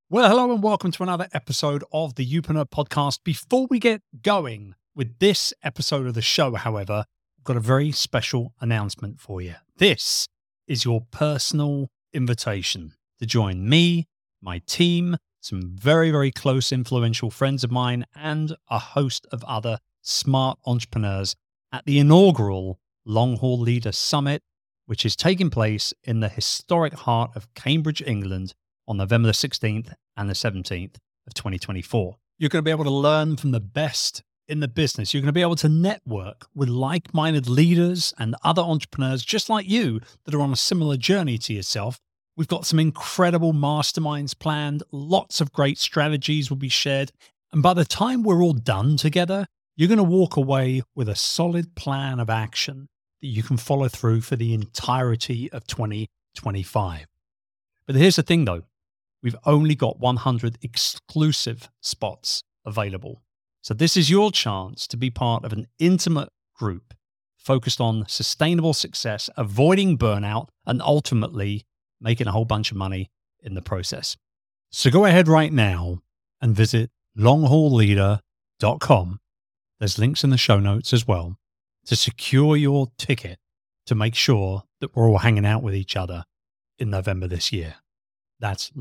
Well, hello and welcome to another episode of the Youpreneur podcast. Before we get going with this episode of the show, however, I've got a very special announcement for you. This is your personal invitation to join me, my team, some very, very close influential friends of mine, and a host of other smart entrepreneurs at the inaugural Long Haul Leader Summit, which is taking place in the historic heart of Cambridge, England, on November the 16th and the 17th of 2024. You're going to be able to learn from the best in the business. You're going to be able to network with like-minded leaders and other entrepreneurs just like you that are on a similar journey to yourself. We've got some incredible masterminds planned. Lots of great strategies will be shared. And by the time we're all done together, you're going to walk away with a solid plan of action that you can follow through for the entirety of 2025. But here's the thing though. We've only got 100 exclusive spots available. So this is your chance to be part of an intimate group focused on sustainable success, avoiding burnout, and ultimately making a whole bunch of money in the process. So go ahead right now and visit longhaulleader.com. There's links in the show notes as well to secure your ticket to make sure that we're all hanging out with each other in November this year. That's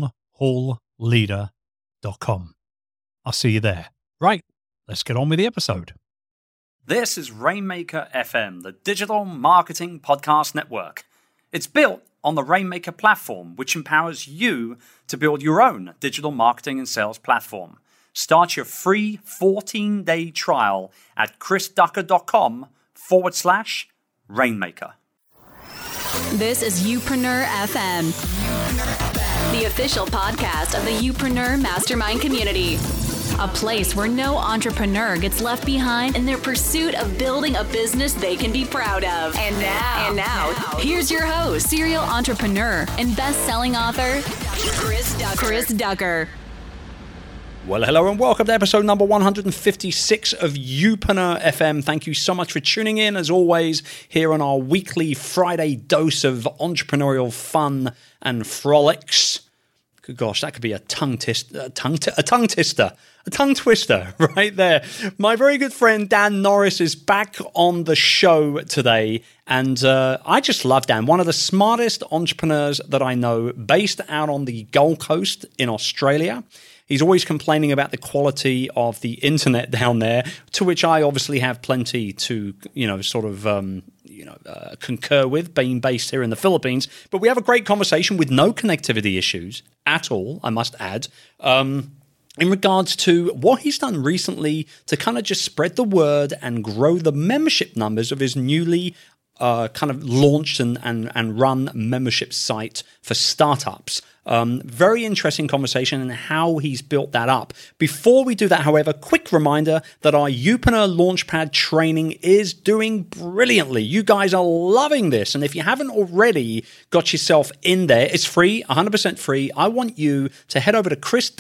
longhaulleader.com. I'll see you there. Right, let's get on with the episode. This is Rainmaker FM, the digital marketing podcast network. It's built on the Rainmaker platform, which empowers you to build your own digital marketing and sales platform. Start your free 14-day trial at chrisducker.com/Rainmaker. This is Youpreneur FM, the official podcast of the Youpreneur Mastermind community. A place where no entrepreneur gets left behind in their pursuit of building a business they can be proud of. And now, here's your host, serial entrepreneur and best-selling author, Chris Ducker. Well, hello and welcome to episode number 156 of Youpreneur FM. Thank you so much for tuning in, as always, here on our weekly Friday dose of entrepreneurial fun and frolics. Good gosh, that could be a tongue twister right there. My very good friend Dan Norris is back on the show today, and I just love Dan, one of the smartest entrepreneurs that I know, based out on the Gold Coast in Australia. He's always complaining about the quality of the internet down there, to which I obviously have plenty to, concur with, being based here in the Philippines. But we have a great conversation with no connectivity issues at all, I must add, in regards to what he's done recently to kind of just spread the word and grow the membership numbers of his newly kind of launched and run membership site for startups. Very interesting conversation and how he's built that up. Before we do that, however, quick reminder that our Youpreneur Launchpad training is doing brilliantly. You guys are loving this. And if you haven't already got yourself in there, it's free, 100% free. I want you to head over to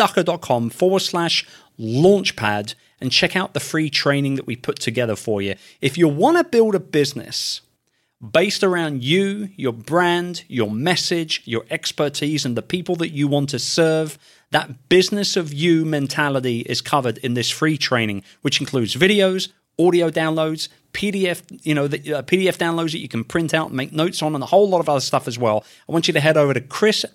chrisducker.com/launchpad and check out the free training that we put together for you. If you want to build a business based around you, your brand, your message, your expertise, and the people that you want to serve, that business of you mentality is covered in this free training, which includes videos, audio downloads, PDF downloads that you can print out and make notes on, and a whole lot of other stuff as well. I want you to head over to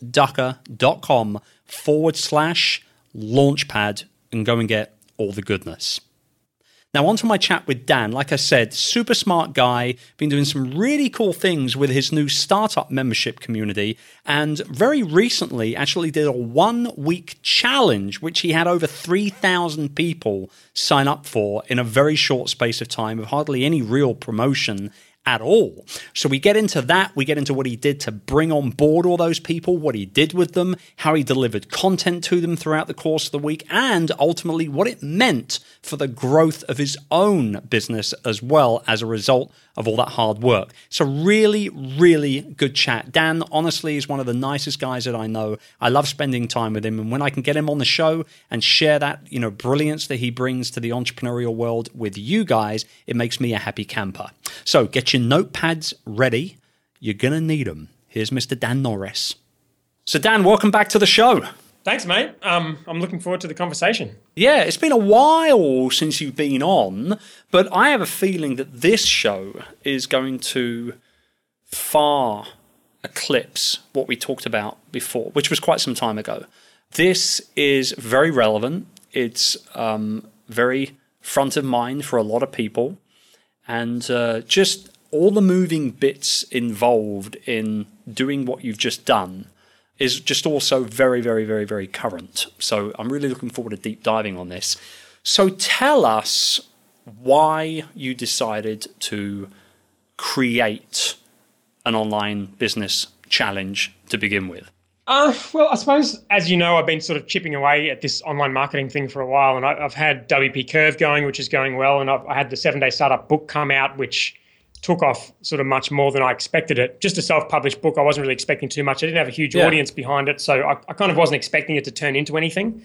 chrisducker.com/launchpad and go and get all the goodness. Now, on to my chat with Dan. Like I said, super smart guy, been doing some really cool things with his new startup membership community, and very recently actually did a 1-week challenge, which he had over 3,000 people sign up for in a very short space of time, with hardly any real promotion at all. So we get into that. We get into what he did to bring on board all those people, what he did with them, how he delivered content to them throughout the course of the week, and ultimately what it meant for the growth of his own business as well as a result of all that hard work. So really, really good chat. Dan, honestly, is one of the nicest guys that I know. I love spending time with him. And when I can get him on the show and share that, brilliance that he brings to the entrepreneurial world with you guys, it makes me a happy camper. So get your notepads ready. You're going to need them. Here's Mr. Dan Norris. So Dan, welcome back to the show. Thanks, mate. I'm looking forward to the conversation. Yeah, it's been a while since you've been on, but I have a feeling that this show is going to far eclipse what we talked about before, which was quite some time ago. This is very relevant. It's very front of mind for a lot of people, and just all the moving bits involved in doing what you've just done is just also very, very, very, very current. So I'm really looking forward to deep diving on this. So tell us why you decided to create an online business challenge to begin with. Well, I suppose, as you know, I've been sort of chipping away at this online marketing thing for a while, and I've had WP Curve going, which is going well, and I had the 7-Day Startup book come out, which took off sort of much more than I expected it. Just a self-published book. I wasn't really expecting too much. I didn't have a huge audience behind it, so I kind of wasn't expecting it to turn into anything.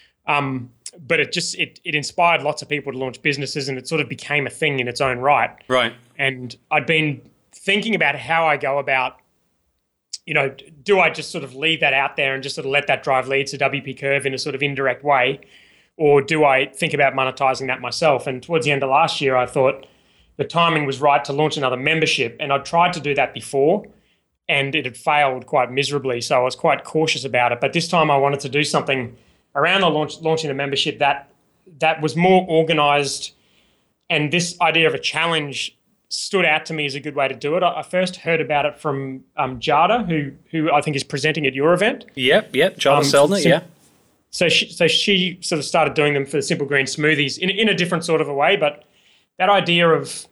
But it inspired lots of people to launch businesses, and it sort of became a thing in its own right. Right. And I'd been thinking about how I go about, do I just sort of leave that out there and just sort of let that drive leads to WP Curve in a sort of indirect way, or do I think about monetizing that myself? And towards the end of last year, I thought the timing was right to launch another membership. And I'd tried to do that before and it had failed quite miserably. So I was quite cautious about it. But this time I wanted to do something around the launching the membership that was more organized. And this idea of a challenge stood out to me as a good way to do it. I first heard about it from Jada, who I think is presenting at your event. Yep, Jada Selner, yeah. So she sort of started doing them for the Simple Green Smoothies in a different sort of a way, but that idea of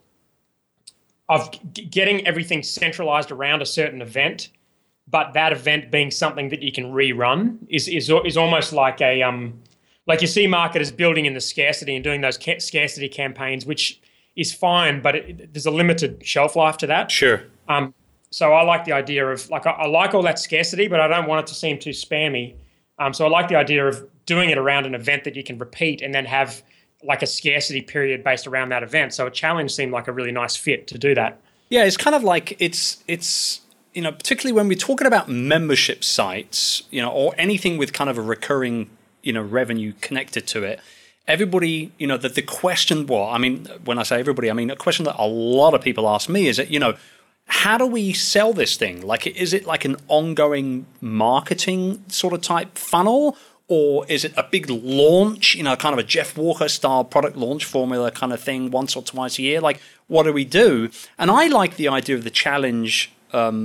getting everything centralized around a certain event, but that event being something that you can rerun is almost like a like you see marketers building in the scarcity and doing those scarcity campaigns, which is fine, but there's a limited shelf life to that. Sure. So I like the idea of I like all that scarcity, but I don't want it to seem too spammy. So I like the idea of doing it around an event that you can repeat and then have like a scarcity period based around that event. So a challenge seemed like a really nice fit to do that. Yeah, it's kind of like it's particularly when we're talking about membership sites, or anything with kind of a recurring, revenue connected to it. Everybody, the question, when I say everybody, I mean a question that a lot of people ask me is that, how do we sell this thing? Like, is it like an ongoing marketing sort of type funnel? Or is it a big launch, kind of a Jeff Walker style product launch formula kind of thing once or twice a year? Like, what do we do? And I like the idea of the challenge,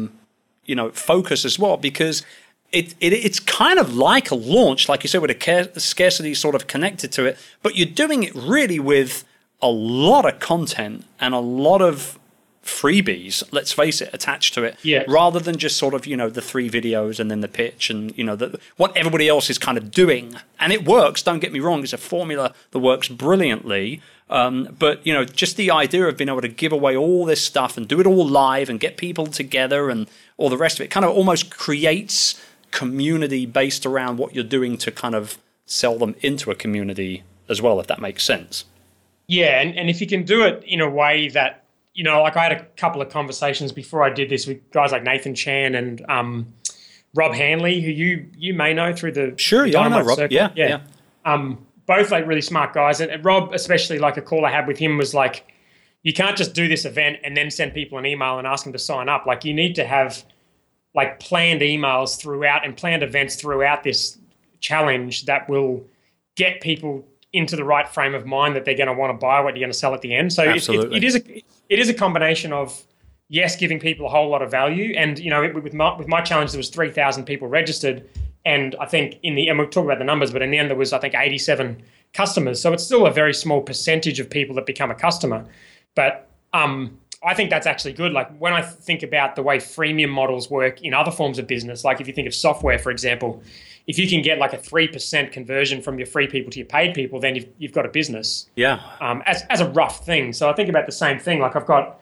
focus as well, because it's kind of like a launch, like you said, with a scarcity sort of connected to it, but you're doing it really with a lot of content and a lot of freebies, let's face it, attached to it, rather than just sort of, the 3 videos and then the pitch and, what everybody else is kind of doing. And it works, don't get me wrong, it's a formula that works brilliantly. But, just the idea of being able to give away all this stuff and do it all live and get people together and all the rest of it kind of almost creates community based around what you're doing to kind of sell them into a community as well, if that makes sense. Yeah, and if you can do it in a way that, I had a couple of conversations before I did this with guys like Nathan Chan and Rob Hanley, who you may know through the I know Rob. Circle. Yeah. Both like really smart guys, and Rob, especially, like a call I had with him was like, you can't just do this event and then send people an email and ask them to sign up. Like, you need to have like planned emails throughout and planned events throughout this challenge that will get people into the right frame of mind that they're going to want to buy what you're going to sell at the end. So it is a combination of, yes, giving people a whole lot of value. And, with my challenge, there was 3,000 people registered. And I think and we'll talk about the numbers, but in the end there was, I think, 87 customers. So it's still a very small percentage of people that become a customer. But I think that's actually good. Like, when I think about the way freemium models work in other forms of business, like if you think of software, for example, if you can get like a 3% conversion from your free people to your paid people, then you've got a business. Yeah. As a rough thing. So I think about the same thing. Like, I've got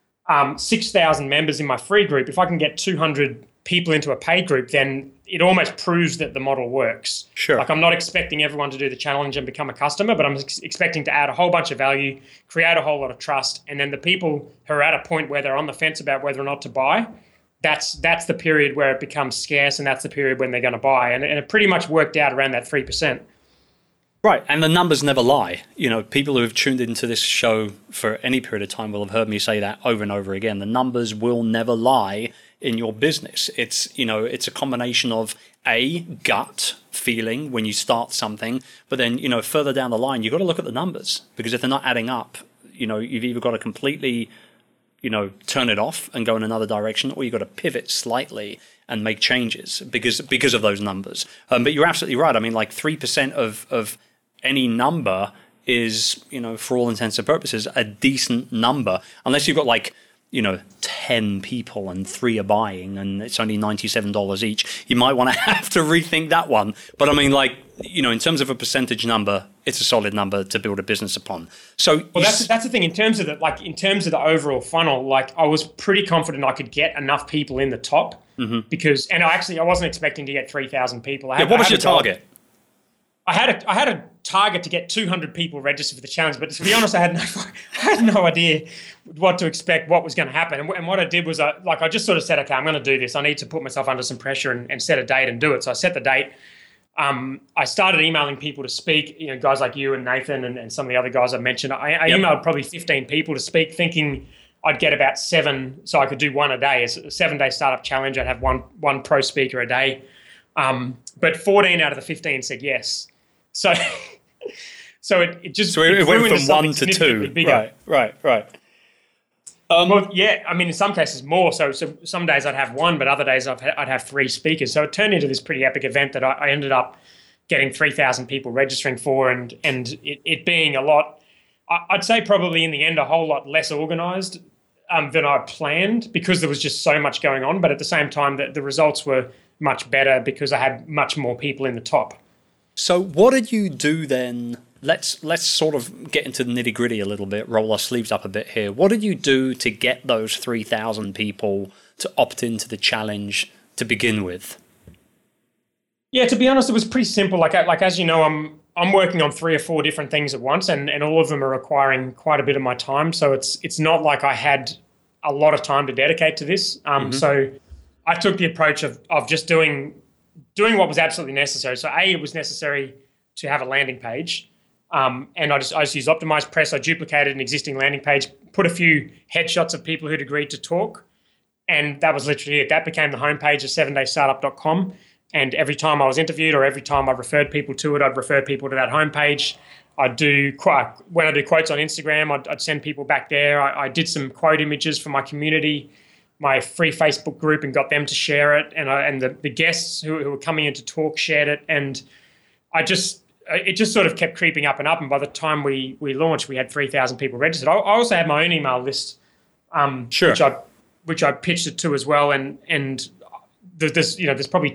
6,000 members in my free group. If I can get 200 people into a paid group, then it almost proves that the model works. Sure. Like, I'm not expecting everyone to do the challenge and become a customer, but I'm expecting to add a whole bunch of value, create a whole lot of trust, and then the people who are at a point where they're on the fence about whether or not to buy, that's the period where it becomes scarce, and that's the period when they're going to buy. And it pretty much worked out around that 3%. Right, and the numbers never lie. You know, people who have tuned into this show for any period of time will have heard me say that over and over again. The numbers will never lie in your business. It's, you know, it's a combination of a gut feeling when you start something, but then, you know, further down the line, you've got to look at the numbers, because if they're not adding up, you know, you've either got to completely, you know, turn it off and go in another direction, or you've got to pivot slightly and make changes because of those numbers. But you're absolutely right. I mean, like 3% of any number is, you know, for all intents and purposes, a decent number, unless you've got like, you know, 10 people and 3 are buying and it's only $97 each. You might want to have to rethink that one. But I mean, like, you know, in terms of a percentage number, it's a solid number to build a business upon. So, well, that's the thing in terms of the overall funnel. Like, I was pretty confident I could get enough people in the top, because, and I wasn't expecting to get 3,000 people. What was your target? I had a target to get 200 people registered for the challenge, but to be honest, I had no idea what to expect, what was going to happen. And what I did was I just sort of said, okay, I'm going to do this. I need to put myself under some pressure and set a date and do it. So I set the date. I started emailing people to speak, you know, guys like you and Nathan and some of the other guys I mentioned. I emailed probably 15 people to speak, thinking I'd get about 7, so I could do one a day. It's a 7-day startup challenge. I'd have one pro speaker a day. But 14 out of the 15 said yes. So it just it went from 1 to 2. Bigger. Right. Well, yeah. I mean, in some cases more. So some days I'd have 1, but other days I'd have 3 speakers. So it turned into this pretty epic event that I ended up getting 3,000 people registering for, and it being a lot. I'd say probably in the end a whole lot less organised than I planned, because there was just so much going on. But at the same time, the results were much better because I had much more people in the top. So what did you do then? Let's sort of get into the nitty-gritty a little bit, roll our sleeves up a bit here. What did you do to get those 3,000 people to opt into the challenge to begin with? Yeah, to be honest, it was pretty simple. Like as you know, I'm working on 3 or 4 different things at once, and all of them are requiring quite a bit of my time. So it's not like I had a lot of time to dedicate to this. So I took the approach of just doing what was absolutely necessary. So it was necessary to have a landing page. And I just used Optimized Press. I duplicated an existing landing page, put a few headshots of people who'd agreed to talk. And that was literally it. That became the homepage of 7daystartup.com. And every time I was interviewed, or every time I referred people to it, I'd refer people to that homepage. When I do quotes on Instagram, I'd send people back there. I did some quote images for my community, my free Facebook group, and got them to share it. And the guests who were coming in to talk shared it. And it just sort of kept creeping up and up. And by the time we launched, we had 3,000 people registered. I also had my own email list, which I pitched it to as well. And there's probably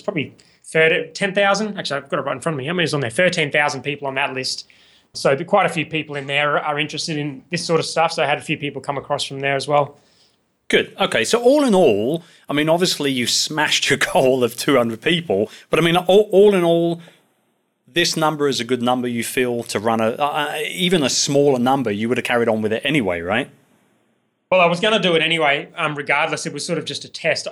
10,000. Actually, I've got it right in front of me. How many is on there? 13,000 people on that list. So quite a few people in there are interested in this sort of stuff. So I had a few people come across from there as well. Good. Okay. So all in all, I mean, obviously you smashed your goal of 200 people, but I mean, all in all, this number is a good number, you feel, to run even a smaller number. You would have carried on with it anyway, right? Well, I was going to do it anyway. Regardless, it was sort of just a test.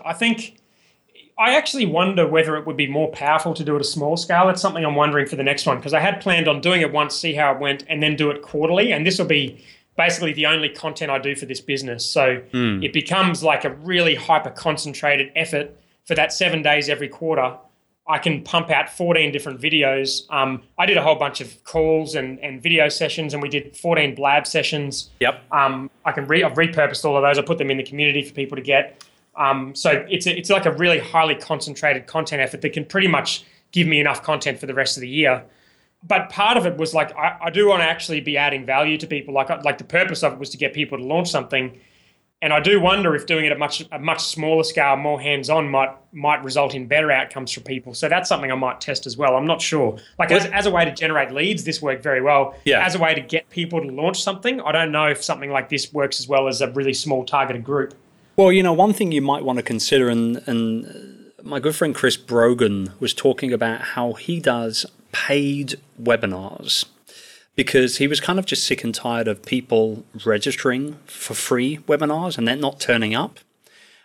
I actually wonder whether it would be more powerful to do it at a small scale. It's something I'm wondering for the next one, because I had planned on doing it once, see how it went, and then do it quarterly. And this will be basically the only content I do for this business. So it becomes like a really hyper-concentrated effort for that 7 days every quarter. I can pump out 14 different videos. I did a whole bunch of calls and video sessions, and we did 14 blab sessions. Yep. I've repurposed all of those. I put them in the community for people to get. So it's like a really highly concentrated content effort that can pretty much give me enough content for the rest of the year. But part of it was like, I do want to actually be adding value to people. Like the purpose of it was to get people to launch something. And I do wonder if doing it at a much smaller scale, more hands-on, might result in better outcomes for people. So that's something I might test as well. I'm not sure. Like as a way to generate leads, this worked very well. Yeah. As a way to get people to launch something, I don't know if something like this works as well as a really small targeted group. Well, you know, one thing you might want to consider, and my good friend Chris Brogan was talking about how he does paid webinars, because he was kind of just sick and tired of people registering for free webinars and then not turning up.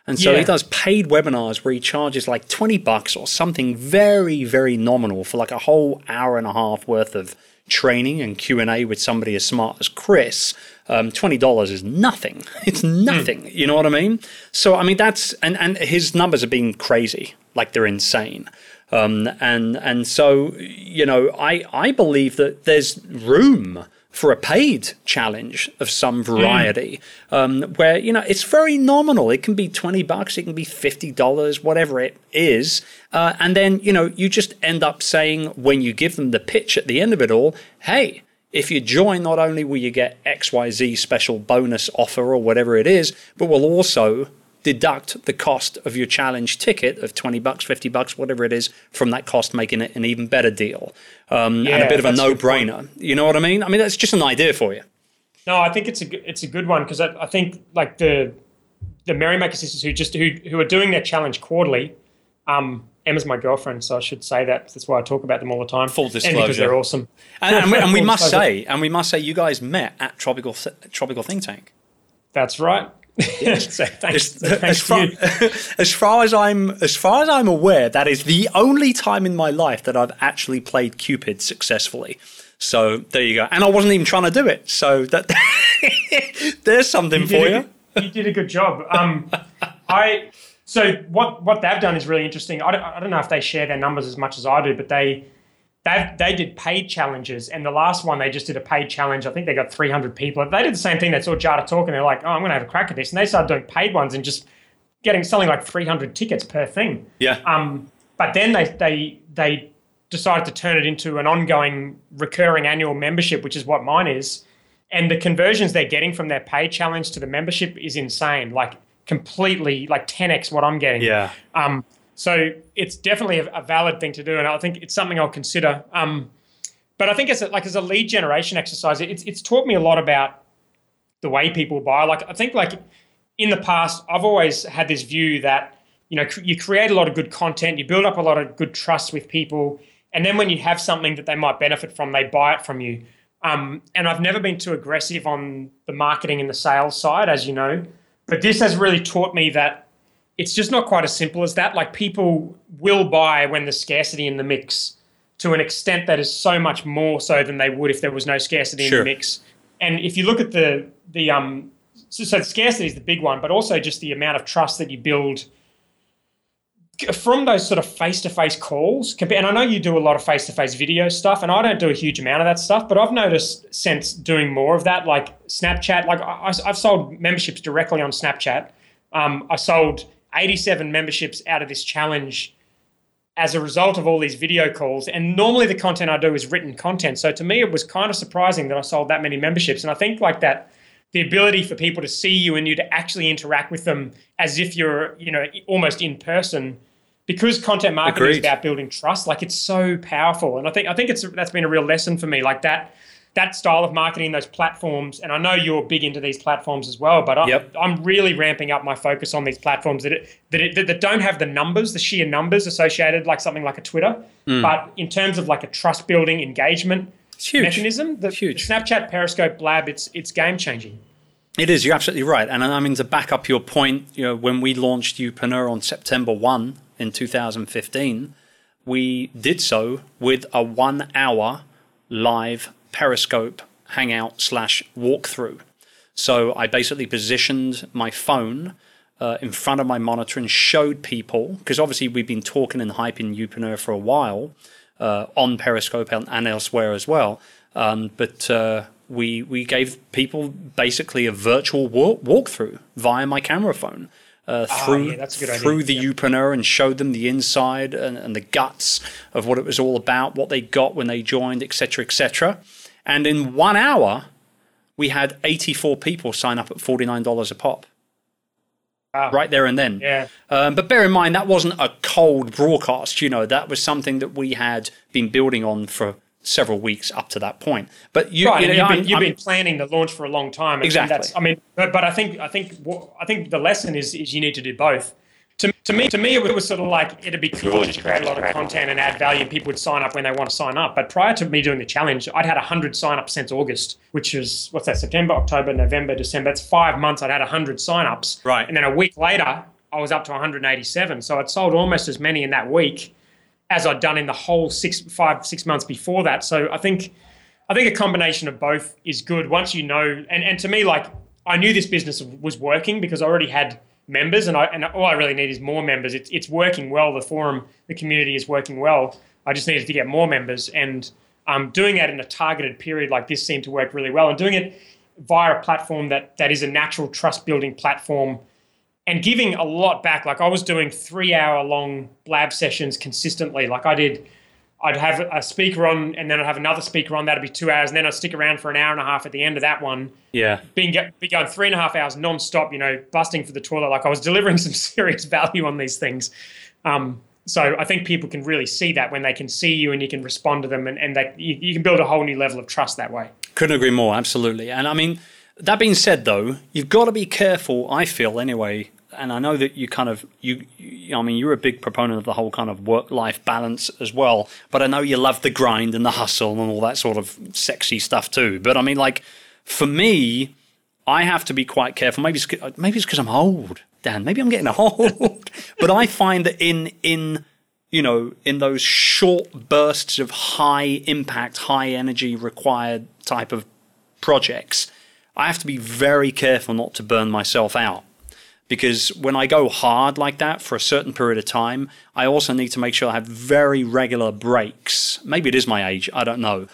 And so he does paid webinars where he charges like $20 or something very, very nominal for like a whole hour and a half worth of training and Q&A with somebody as smart as Chris. $20 is nothing. It's nothing. You know what I mean? So, I mean, that's, and his numbers are being crazy, like they're insane. And so, you know, I believe that there's room for a paid challenge of some variety, where, you know, it's very nominal. It can be $20, it can be $50, whatever it is. And then, you know, you just end up saying, when you give them the pitch at the end of it all, hey, if you join, not only will you get XYZ special bonus offer or whatever it is, but we'll also deduct the cost of your challenge ticket of $20, $50, whatever it is, from that cost, making it an even better deal. And a bit of a no-brainer. You know what I mean? I mean, that's just an idea for you. No, I think it's a good one, because I think like the Merrymaker sisters who are doing their challenge quarterly. Emma's my girlfriend, so I should say that. That's why I talk about them all the time. Full disclosure, and because they're awesome. And we must say, you guys met at Tropical Think Tank. That's right. So thanks as far as I'm aware, that is the only time in my life that I've actually played Cupid successfully. So there you go. And I wasn't even trying to do it. So that there's something for you. You did a good job. So what they've done is really interesting. I don't know if they share their numbers as much as I do, but they did paid challenges, and the last one they just did a paid challenge. I think they got 300 people. They did the same thing. They saw Jada talk, and they're like, "Oh, I'm going to have a crack at this." And they started doing paid ones and just selling like 300 tickets per thing. Yeah. But then they decided to turn it into an ongoing, recurring annual membership, which is what mine is. And the conversions they're getting from their paid challenge to the membership is insane. Like completely, like 10x what I'm getting. Yeah. So it's definitely a valid thing to do, and I think it's something I'll consider. But I think as a lead generation exercise, it's taught me a lot about the way people buy. Like I think like in the past, I've always had this view that, you know, you create a lot of good content, you build up a lot of good trust with people, and then when you have something that they might benefit from, they buy it from you. And I've never been too aggressive on the marketing and the sales side, as you know, but this has really taught me that it's just not quite as simple as that. Like people will buy when there's scarcity in the mix, to an extent that is so much more so than they would if there was no scarcity in the mix. And if you look at so scarcity is the big one, but also just the amount of trust that you build from those sort of face-to-face calls. And I know you do a lot of face-to-face video stuff, and I don't do a huge amount of that stuff, but I've noticed since doing more of that, like Snapchat, like I've sold memberships directly on Snapchat. I sold 87 memberships out of this challenge as a result of all these video calls. And normally the content I do is written content. So to me, it was kind of surprising that I sold that many memberships. And I think like that, the ability for people to see you and you to actually interact with them as if you're, you know, almost in person, because content marketing is about building trust. Like it's so powerful. And I think that's been a real lesson for me, like that style of marketing, those platforms. And I know you're big into these platforms as well, but I'm really ramping up my focus on these platforms that don't have the numbers, the sheer numbers associated, like something like a Twitter. But in terms of like a trust building engagement mechanism, the Snapchat, Periscope, Blab, it's game changing. It is. You're absolutely right. And I mean, to back up your point, you know, when we launched Youpreneur on September 1 in 2015, we did so with a 1 hour live Periscope hangout / walkthrough. So I basically positioned my phone in front of my monitor and showed people, because obviously we've been talking and hyping Youpreneur for a while on Periscope and elsewhere as well. But we gave people basically a virtual walkthrough via my camera phone through the Youpreneur, and showed them the inside and the guts of what it was all about, what they got when they joined, etc., etc. And in 1 hour, we had 84 people sign up at $49 a pop. Wow. Right there and then. Yeah. But bear in mind, that wasn't a cold broadcast. You know, that was something that we had been building on for several weeks up to that point. But you've been planning the launch for a long time. Exactly. But I think the lesson is you need to do both. To me, it was sort of like, it'd be cool to create a lot of content and add value. People would sign up when they want to sign up. But prior to me doing the challenge, I'd had 100 sign-ups since August, which is, September, October, November, December. That's 5 months. I'd had 100 sign-ups. Right. And then a week later, I was up to 187. So I'd sold almost as many in that week as I'd done in the whole 6 months before that. So I think a combination of both is good once you know. And to me, like, I knew this business was working because I already had members, and all I really need is more members. It's working well. The forum, the community is working well. I just needed to get more members, and doing that in a targeted period like this seemed to work really well. And doing it via a platform that is a natural trust building platform, and giving a lot back. Like, I was doing 3-hour-long Blab sessions consistently. Like, I'd have a speaker on, and then I'd have another speaker on. That'd be 2 hours, and then I'd stick around for an hour and a half at the end of that one. Yeah, be going 3.5 hours non-stop, busting for the toilet. Like, I was delivering some serious value on these things. So I think people can really see that when they can see you and you can respond to them, and you can build a whole new level of trust that way. Couldn't agree more, absolutely. And I mean, that being said, though, you've got to be careful, I feel anyway, and I know that you're a big proponent of the whole kind of work-life balance as well, but I know you love the grind and the hustle and all that sort of sexy stuff too. But I mean, like, for me, I have to be quite careful. Maybe it's because I'm old, Dan. Maybe I'm getting old. But I find that in those short bursts of high impact, high energy required type of projects, I have to be very careful not to burn myself out. Because when I go hard like that for a certain period of time, I also need to make sure I have very regular breaks. Maybe it is my age, I don't know.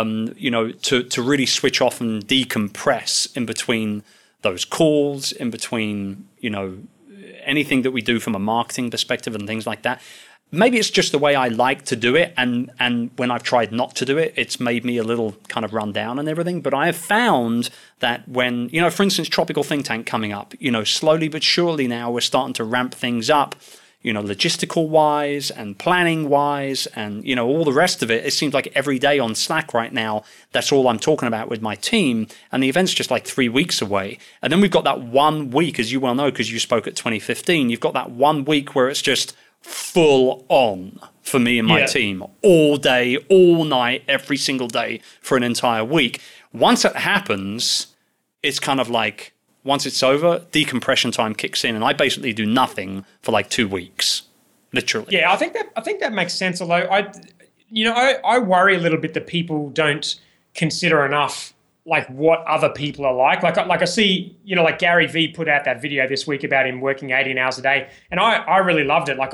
To really switch off and decompress in between those calls, in between, anything that we do from a marketing perspective and things like that. Maybe it's just the way I like to do it, and when I've tried not to do it, it's made me a little kind of run down and everything. But I have found that when, for instance, Tropical Think Tank coming up, slowly but surely now we're starting to ramp things up, logistical-wise and planning-wise and, all the rest of it. It seems like every day on Slack right now, that's all I'm talking about with my team, and the event's just like 3 weeks away. And then we've got that 1 week, as you well know, because you spoke at 2015, you've got that 1 week where it's just full on for me and my team, all day, all night, every single day for an entire week. Once that happens, it's kind of like, once it's over, decompression time kicks in, and I basically do nothing for like 2 weeks, literally. Yeah, I think that makes sense. Although I worry a little bit that people don't consider enough like what other people are like. Like I see, like Gary Vee put out that video this week about him working 18 hours a day, and I really loved it. Like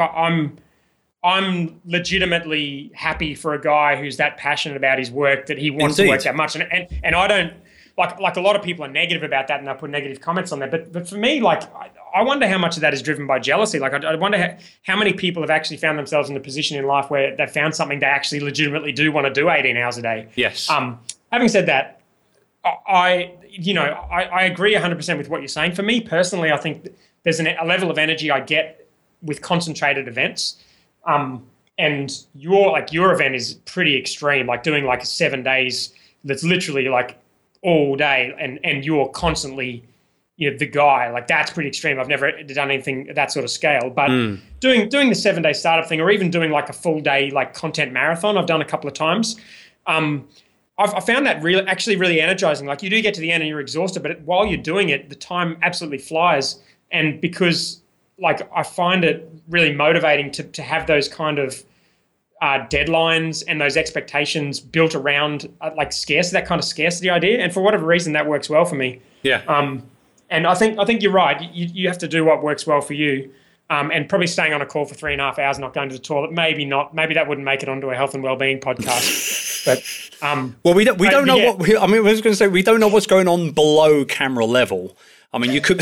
I'm legitimately happy for a guy who's that passionate about his work that he wants to work that much, and I don't like a lot of people are negative about that and they'll put negative comments on there. But for me, like I wonder how much of that is driven by jealousy. Like I wonder how many people have actually found themselves in a position in life where they've found something they actually legitimately do want to do 18 hours a day. Yes. Having said that, I agree 100% with what you're saying. For me personally, I think there's a level of energy I get with concentrated events. And your event is pretty extreme, like doing like 7 days that's literally like all day and you're constantly the guy. Like that's pretty extreme. I've never done anything at that sort of scale. But doing the 7 day startup thing, or even doing like a full day like content marathon, I've done a couple of times. I found that really energizing. Like you do get to the end and you're exhausted, but while you're doing it, the time absolutely flies. And because like I find it really motivating to have those kind of deadlines and those expectations built around like that kind of scarcity idea. And for whatever reason, that works well for me. Yeah. And I think you're right. You have to do what works well for you. And probably staying on a call for 3.5 hours, not going to the toilet. Maybe not. Maybe that wouldn't make it onto a health and wellbeing podcast. But well, we don't know what. I was going to say we don't know what's going on below camera level. I mean, you could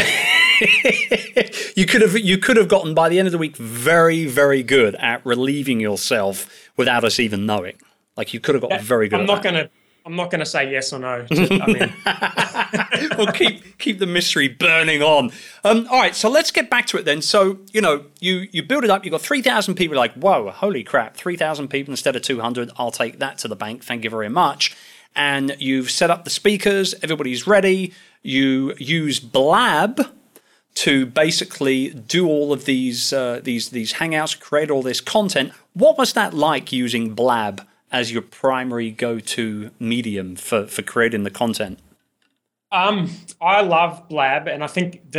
you could have gotten by the end of the week very, very good at relieving yourself without us even knowing. Like you could have got very good. I'm not going to say yes or no. Well, keep the mystery burning on. All right, so let's get back to it then. So, you build it up. You've got 3,000 people. Like, whoa, holy crap, 3,000 people instead of 200. I'll take that to the bank. Thank you very much. And you've set up the speakers. Everybody's ready. You use Blab to basically do all of these hangouts, create all this content. What was that like using Blab as your primary go-to medium for creating the content? I love Blab, and I think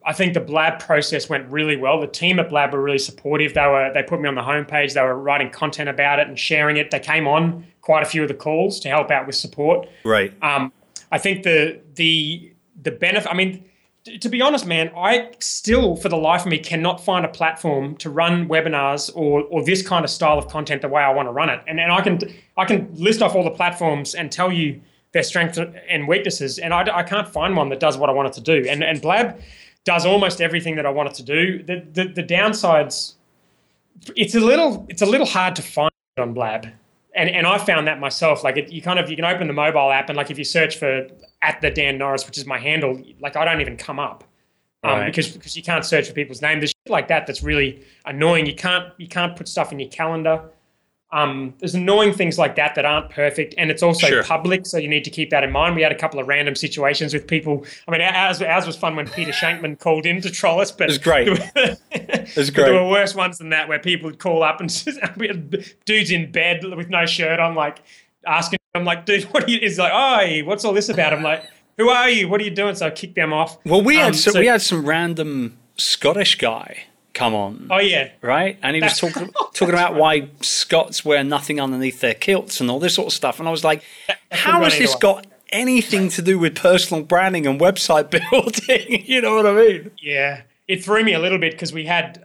I think the Blab process went really well. The team at Blab were really supportive. They put me on the homepage. They were writing content about it and sharing it. They came on quite a few of the calls to help out with support. Right. I think the benefit. I mean, to be honest, man, I still, for the life of me, cannot find a platform to run webinars or this kind of style of content the way I want to run it. And I can list off all the platforms and tell you their strengths and weaknesses, and I can't find one that does what I want it to do. And Blab does almost everything that I want it to do. The downsides, it's a little hard to find on Blab. And I found that myself. Like you can open the mobile app and like if you search for @the_Dan_Norris, which is my handle, like I don't even come up because you can't search for people's name. There's shit like that that's really annoying. You can't put stuff in your calendar. There's annoying things like that aren't perfect, and it's also public, so you need to keep that in mind. We had a couple of random situations with people. I mean, ours was fun when Peter Shankman called in to troll us, but it was great. It was great. There were worse ones than that, where people would call up and dudes in bed with no shirt on, like asking. I'm like, dude, what are you? He's like, oh, what's all this about? I'm like, who are you? What are you doing? So I kicked them off. Well, we had some random Scottish guy come on. Oh yeah, right. And he was talking about why Scots wear nothing underneath their kilts and all this sort of stuff. And I was like, how has this got anything to do with personal branding and website building? You know what I mean? Yeah, it threw me a little bit because we had.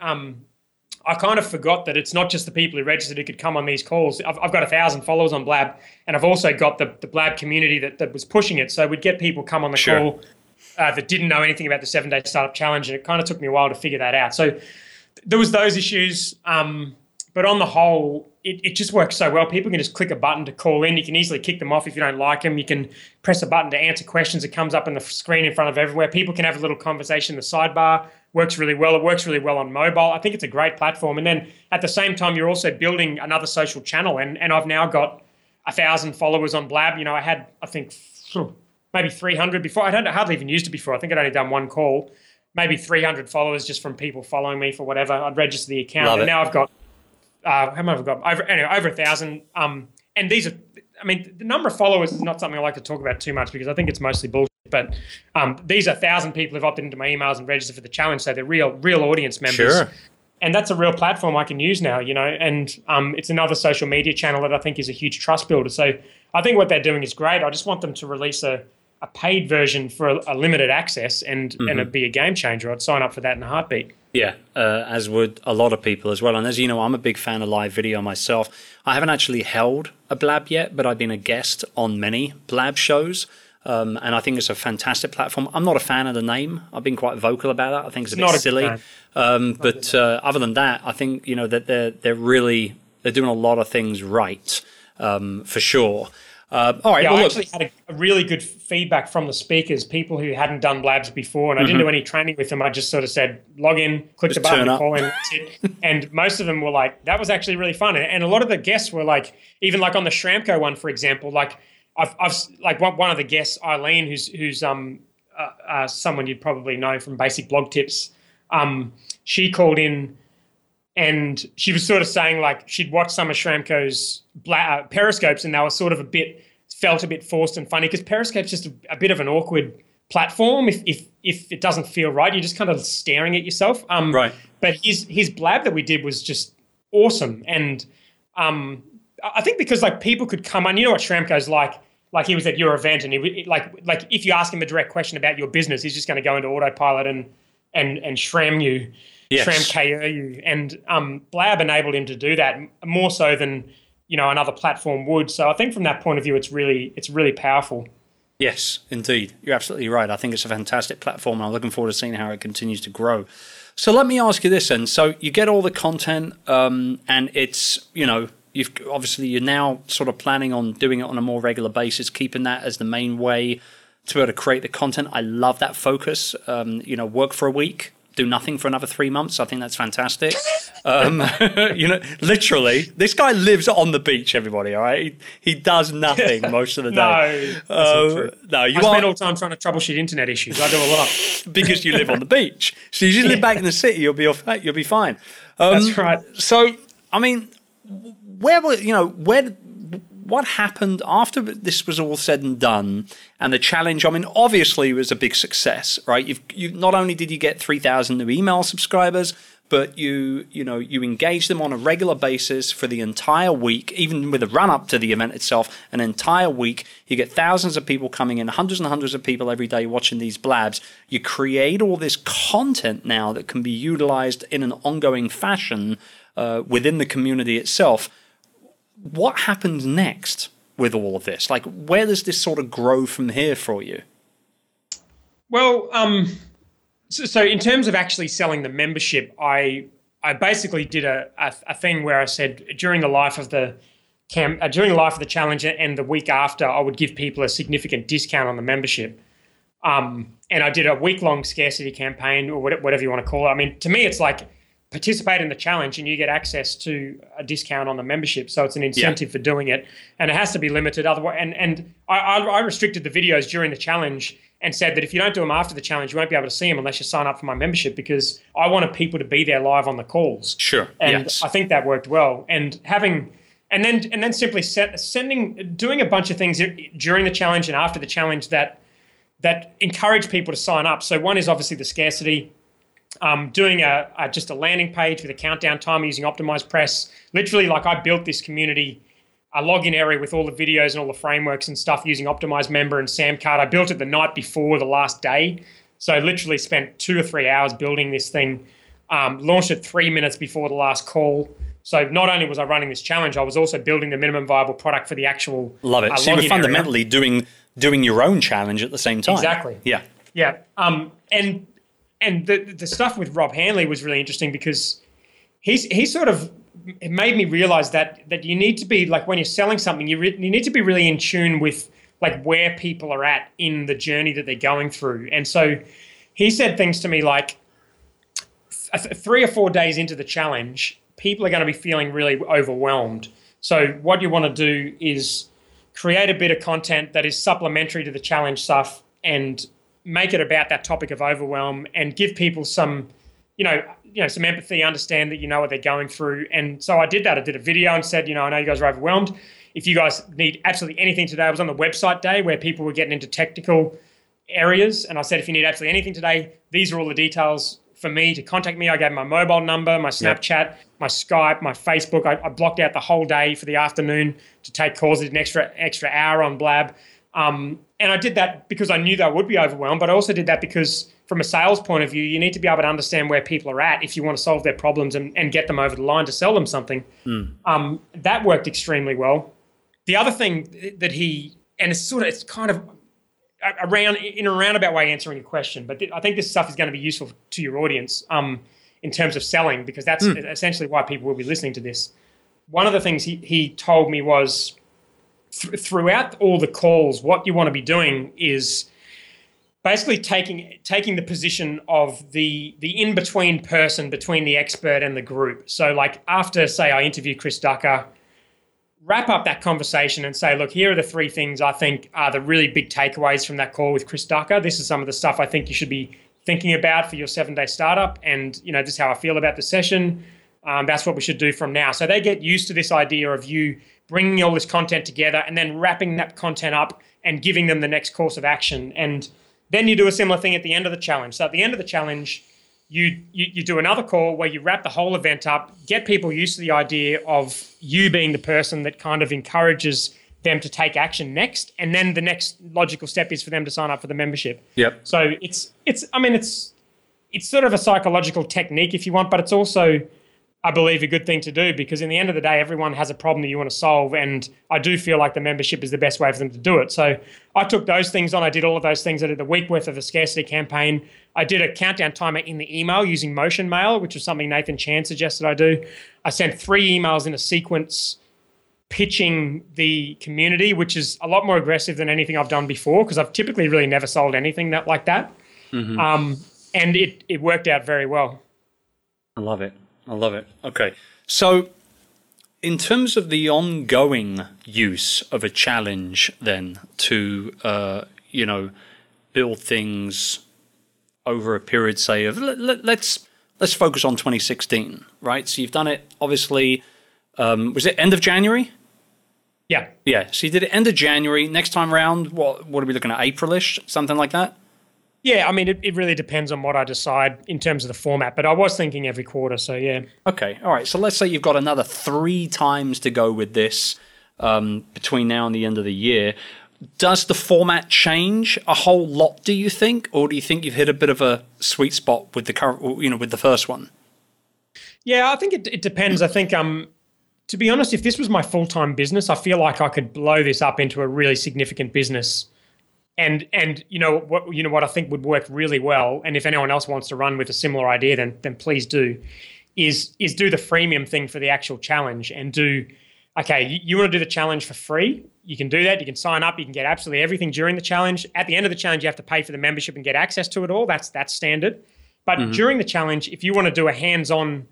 I kind of forgot that it's not just the people who registered who could come on these calls. I've got 1,000 followers on Blab, and I've also got the Blab community that was pushing it. So we'd get people come on the call that didn't know anything about the 7-Day Startup Challenge, and it kind of took me a while to figure that out. So there was those issues, but on the whole, it just works so well. People can just click a button to call in. You can easily kick them off if you don't like them. You can press a button to answer questions. It comes up on the screen in front of everywhere. People can have a little conversation in the sidebar. Works really well. It works really well on mobile. I think it's a great platform. And then at the same time, you're also building another social channel. And I've now got 1,000 followers on Blab. You know, I had, I think, maybe 300 before. I hardly even used it before. I think I'd only done one call. Maybe 300 followers just from people following me for whatever. I'd register the account. And now I've got, how many have I got? Over 1,000. And these are, I mean, the number of followers is not something I like to talk about too much because I think it's mostly bullshit. But these are 1,000 people who've opted into my emails and registered for the challenge. So they're real audience members. Sure. And that's a real platform I can use now, you know, and it's another social media channel that I think is a huge trust builder. So I think what they're doing is great. I just want them to release a paid version for a limited access and it'd be a game changer. I'd sign up for that in a heartbeat. Yeah, as would a lot of people as well. And as you know, I'm a big fan of live video myself. I haven't actually held a Blab yet, but I've been a guest on many Blab shows. And I think it's a fantastic platform. I'm not a fan of the name. I've been quite vocal about it. I think it's a bit silly. But other than that, I think, you know, that they're doing a lot of things right, for sure. All right. Yeah, well, I actually had a really good feedback from the speakers, people who hadn't done Blabs before, and I didn't do any training with them. I just sort of said, log in, click the button, call in, that's it. And most of them were like, that was actually really fun. And a lot of the guests were like, even like on the Shramco one, for example, like I've like one of the guests, Eileen, who's someone you'd probably know from Basic Blog Tips. She called in and she was sort of saying like she'd watched some of Shramco's Periscopes and they were sort of felt a bit forced and funny because Periscope's just a bit of an awkward platform if it doesn't feel right. You're just kind of staring at yourself. Right. But his Blab that we did was just awesome. And I think because like people could come on, you know what Shramco's like he was at your event and he like if you ask him a direct question about your business, he's just going to go into autopilot and Shram you. Yes. Shram you. And Blab enabled him to do that more so than, you know, another platform would. So I think from that point of view, it's really powerful. Yes, indeed. You're absolutely right. I think it's a fantastic platform and I'm looking forward to seeing how it continues to grow. So let me ask you this then. So you get all the content and it's, you know, you're now sort of planning on doing it on a more regular basis, keeping that as the main way to be able to create the content. I love that focus. You know, work for a week, do nothing for another 3 months. I think that's fantastic. You know, literally, this guy lives on the beach, everybody, all right? He does nothing most of the day. No, I spend all the time trying to troubleshoot internet issues. I do a lot. Because you live on the beach. So you just live back in the city, you'll be what happened after this was all said and done, and the challenge? I mean, obviously, it was a big success, right? You not only did you get 3,000 new email subscribers, but you engage them on a regular basis for the entire week, even with a run-up to the event itself, an entire week. You get thousands of people coming in, hundreds and hundreds of people every day watching these blabs. You create all this content now that can be utilized in an ongoing fashion within the community itself. What happens next with all of this? Like, where does this sort of grow from here for you? Well, So in terms of actually selling the membership, I basically did a thing where I said during the life of the challenge and the week after, I would give people a significant discount on the membership. And I did a week-long scarcity campaign, or whatever you want to call it. I mean, to me, it's like participate in the challenge and you get access to a discount on the membership. So it's an incentive for doing it, and it has to be limited. Otherwise, and I restricted the videos during the challenge and said that if you don't do them after the challenge, you won't be able to see them unless you sign up for my membership, because I wanted people to be there live on the calls. Sure. And yes. I think that worked well. And then simply doing a bunch of things during the challenge and after the challenge that encourage people to sign up. So one is obviously the scarcity. Doing just a landing page with a countdown timer using Optimized Press. Literally, like, I built this community, a login area with all the videos and all the frameworks and stuff using Optimized Member and Samcart. I built it the night before the last day. So I literally spent 2 or 3 hours building this thing, launched it 3 minutes before the last call. So not only was I running this challenge, I was also building the minimum viable product for the actual Love it. So you were fundamentally doing your own challenge at the same time. Exactly. Yeah. Yeah. And the stuff with Rob Hanley was really interesting because he sort of made me realize that you need to be, like, when you're selling something, you need to be really in tune with, like, where people are at in the journey that they're going through. And so he said things to me like 3 or 4 days into the challenge, people are going to be feeling really overwhelmed. So what you want to do is create a bit of content that is supplementary to the challenge stuff and make it about that topic of overwhelm and give people some, some empathy, understand that you know what they're going through. And so I did that. I did a video and said, I know you guys are overwhelmed. If you guys need absolutely anything today, I was on the website day where people were getting into technical areas. And I said, if you need absolutely anything today, these are all the details for me to contact me. I gave my mobile number, my Snapchat, my Skype, my Facebook. I blocked out the whole day for the afternoon to take calls. I did an extra hour on Blab. And I did that because I knew they would be overwhelmed, but I also did that because from a sales point of view, you need to be able to understand where people are at if you want to solve their problems and get them over the line to sell them something. That worked extremely well. The other thing that it's kind of in a roundabout way answering your question, but I think this stuff is going to be useful to your audience in terms of selling, because that's essentially why people will be listening to this. One of the things he told me was, throughout all the calls, what you want to be doing is basically taking the position of the in-between person between the expert and the group. So, like, after, say, I interview Chris Ducker, wrap up that conversation and say, look, here are the 3 things I think are the really big takeaways from that call with Chris Ducker. This is some of the stuff I think you should be thinking about for your 7-day startup. And, this is how I feel about the session. That's what we should do from now. So they get used to this idea of you bringing all this content together and then wrapping that content up and giving them the next course of action. And then you do a similar thing at the end of the challenge. So at the end of the challenge, you do another call where you wrap the whole event up, get people used to the idea of you being the person that kind of encourages them to take action next. And then the next logical step is for them to sign up for the membership. Yep. So it's sort of a psychological technique if you want, but it's also, I believe, a good thing to do, because in the end of the day, everyone has a problem that you want to solve. And I do feel like the membership is the best way for them to do it. So I took those things on. I did all of those things. I did the week worth of the scarcity campaign. I did a countdown timer in the email using Motion Mail, which was something Nathan Chan suggested I do. I sent 3 emails in a sequence pitching the community, which is a lot more aggressive than anything I've done before, because I've typically really never sold anything like that. Mm-hmm. And it worked out very well. I love it. Okay. So in terms of the ongoing use of a challenge then to, build things over a period, say, of let's focus on 2016, right? So you've done it, obviously, was it end of January? Yeah. Yeah. So you did it end of January. Next time round, what are we looking at? April-ish, something like that? Yeah, I mean, it really depends on what I decide in terms of the format, but I was thinking every quarter, so yeah. Okay, all right. So let's say you've got another 3 times to go with this between now and the end of the year. Does the format change a whole lot, do you think? Or do you think you've hit a bit of a sweet spot with the current, with the first one? Yeah, I think it depends. I think, to be honest, if this was my full-time business, I feel like I could blow this up into a really significant business. And what I think would work really well, and if anyone else wants to run with a similar idea, then please do, is do the freemium thing for the actual challenge and do, okay, you want to do the challenge for free? You can do that. You can sign up. You can get absolutely everything during the challenge. At the end of the challenge, you have to pay for the membership and get access to it all. That's standard. But during the challenge, if you want to do a hands-on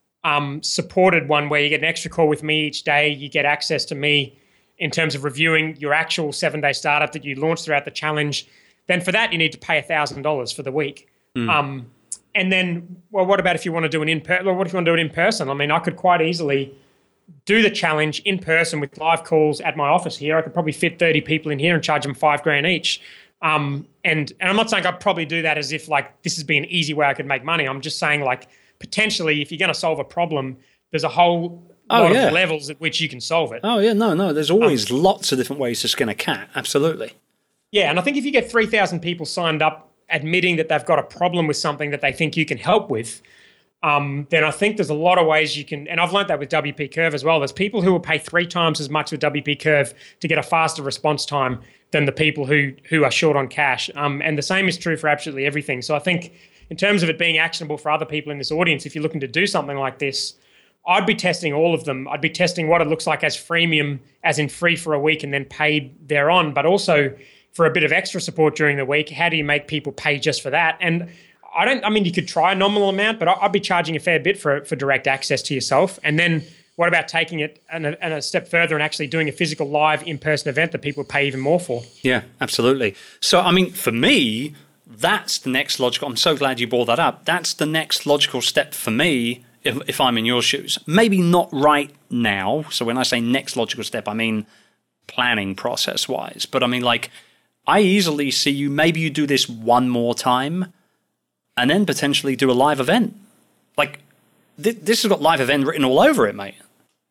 supported one where you get an extra call with me each day, you get access to me in terms of reviewing your actual 7-day startup that you launched throughout the challenge, then for that you need to pay $1,000 for the week. And then, well, what about if you want to do what if you want to do it in person? I mean, I could quite easily do the challenge in person with live calls at my office here. I could probably fit 30 people in here and charge them $5,000 each. And I'm not saying I'd probably do that as if like this has been an easy way I could make money. I'm just saying like potentially if you're going to solve a problem, there's a whole lot of levels at which you can solve it. Oh, yeah, no. There's always lots of different ways to skin a cat. Absolutely. Yeah, and I think if you get 3,000 people signed up admitting that they've got a problem with something that they think you can help with, then I think there's a lot of ways you can, and I've learned that with WP Curve as well. There's people who will pay 3 times as much with WP Curve to get a faster response time than the people who are short on cash. And the same is true for absolutely everything. So I think in terms of it being actionable for other people in this audience, if you're looking to do something like this, I'd be testing all of them. I'd be testing what it looks like as freemium, as in free for a week and then paid thereon, but also for a bit of extra support during the week. How do you make people pay just for that? And you could try a nominal amount, but I'd be charging a fair bit for direct access to yourself. And then what about taking it and a step further and actually doing a physical live in-person event that people pay even more for? Yeah, absolutely. So, I mean, for me, that's the next logical, I'm so glad you brought that up. That's the next logical step for me if I'm in your shoes. Maybe not right now. So when I say next logical step, I mean planning process-wise. But I mean, like, I easily see maybe you do this one more time and then potentially do a live event. Like, this has got live event written all over it, mate.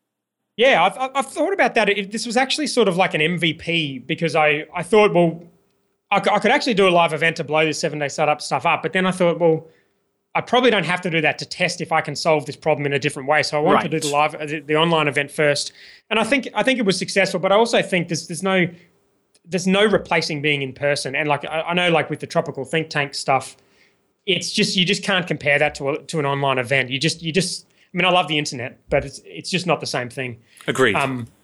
Yeah, I've thought about that. This was actually sort of like an MVP because I thought, well, I could actually do a live event to blow this 7-day startup stuff up. But then I thought, well, I probably don't have to do that to test if I can solve this problem in a different way. So I want to do the online event first. And I think it was successful, but I also think there's no replacing being in person. And like I know, like with the Tropical Think Tank stuff, it's just you just can't compare that to an online event. You just. I mean, I love the internet, but it's just not the same thing. Agreed.